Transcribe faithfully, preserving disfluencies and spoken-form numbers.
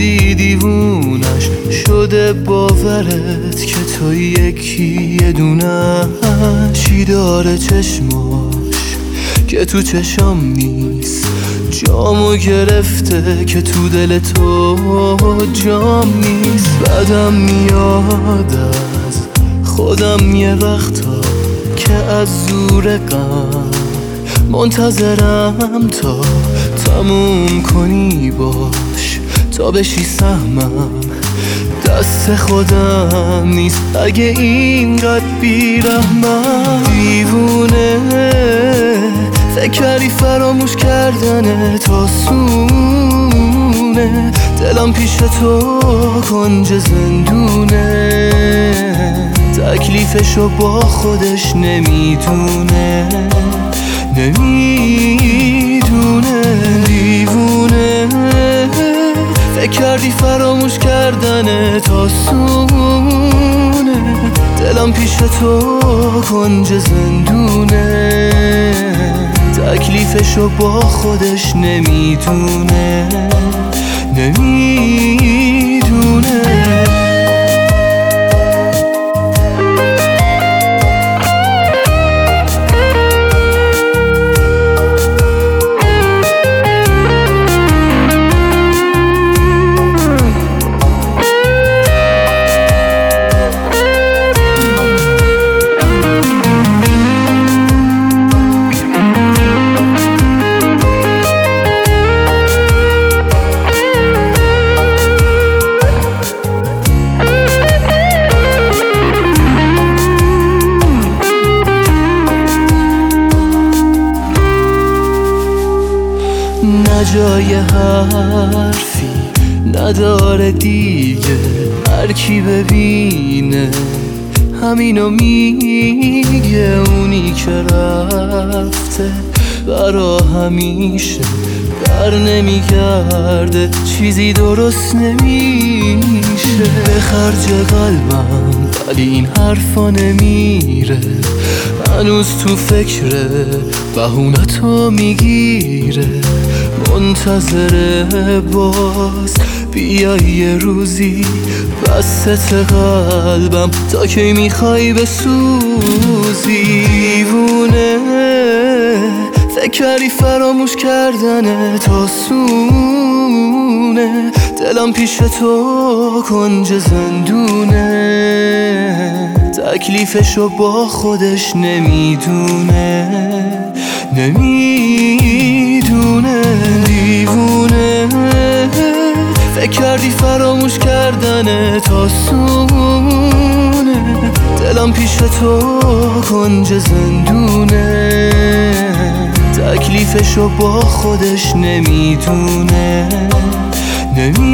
شدی دیوونش شده باورت که تو یکی یه دونه چی داره چشماش که تو چشام نیست، جامو گرفته که تو دل تو جام نیست. بدم میاد از خودم یه وقتا که از زور غم منتظرم تا تموم کنی باش تا بشی سهمم. دست خودم نیست اگه اینقدر بیرحمم. دیوونه فکر کردی فراموش کردن آسونه، دلم پیش تو کنج زندونه، تکلیفشو با خودش نمیدونه نمیدونه. دیوونه فکر کردی فراموش کردن آسونه، دلم پیش تو کنج زندونه، تکلیفشو با خودش نمیدونه نمیدونه. نه جای حرفی نداره دیگه، هر کی ببینه همینو میگه. اونی که رفته برا همیشه بر نمیگرده، چیزی درست نمیشه. به خرج قلبم ولی این حرفا نمیره، هنوز تو فکره بهونتو میگیره. منتظره باز بیای یه روزی بسط قلبم تا کی میخوای بسوزی. دیوونه فکر کردی فراموش کردن آسونه، دلم پیش تو کنج زندونه، تکلیفشو با خودش نمیدونه نمیدونه. دیوونه فکر کردی فراموش کردن آسونه، دلم پیش تو کنج زندونه، تکلیفشو با خودش نمیدونه نمیدونه.